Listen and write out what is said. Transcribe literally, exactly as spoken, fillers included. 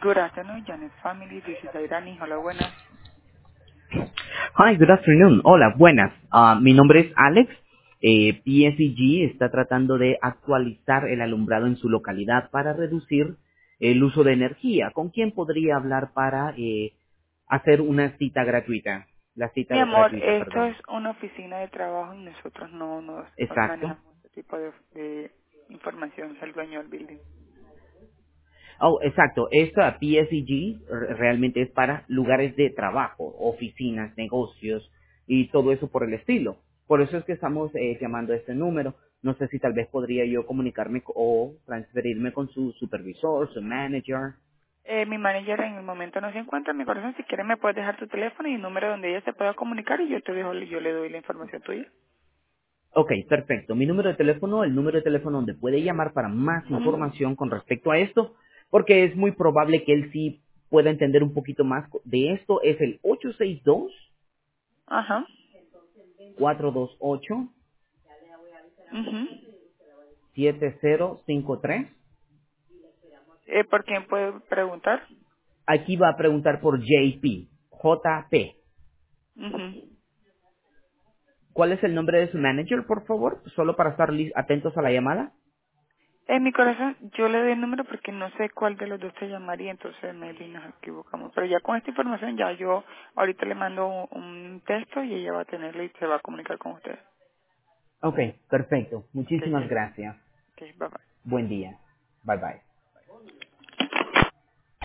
Good afternoon, Janet Family. This is Airani. Hola, buenas. Hi, good afternoon. Hola, buenas. Ah, mi nombre es Alex. Eh, P S E G está tratando de actualizar el alumbrado en su localidad para reducir el uso de energía. ¿Con quién podría hablar para eh, hacer una cita gratuita? La cita Mi amor, gratuita, esto es perdón. una oficina de trabajo y nosotros no nos Exacto. manejamos este tipo de, de información. Es el dueño del building. Oh, exacto. Esta P S E G re- realmente es para lugares de trabajo, oficinas, negocios y todo eso por el estilo. Por eso es que estamos eh, llamando a este número. No sé si tal vez podría yo comunicarme co- o transferirme con su supervisor, su manager. Eh, mi manager en el momento no se encuentra. Mi corazón, si quieres me puedes dejar tu teléfono y el número donde ella se pueda comunicar y yo te dejo, yo le doy la información tuya. Ok, perfecto. Mi número de teléfono, el número de teléfono donde puede llamar para más información con respecto a esto, porque es muy probable que él sí pueda entender un poquito más de esto, es el ocho seis dos, Ajá. cuatro dos ocho, Mhm. siete cero cinco tres. eh, ¿Por quién puede preguntar? Aquí va a preguntar por J P. J P. Mhm. ¿Cuál es el nombre de su manager, por favor? Solo para estar lis- atentos a la llamada. En mi corazón, yo le doy el número porque no sé cuál de los dos te llamaría, entonces maybe nos equivocamos. Pero ya con esta información, ya yo ahorita le mando un, un texto y ella va a tenerlo y se va a comunicar con usted. Ok, perfecto. Ok, Muchísimas que, gracias. que, bye bye. Buen día. Bye bye.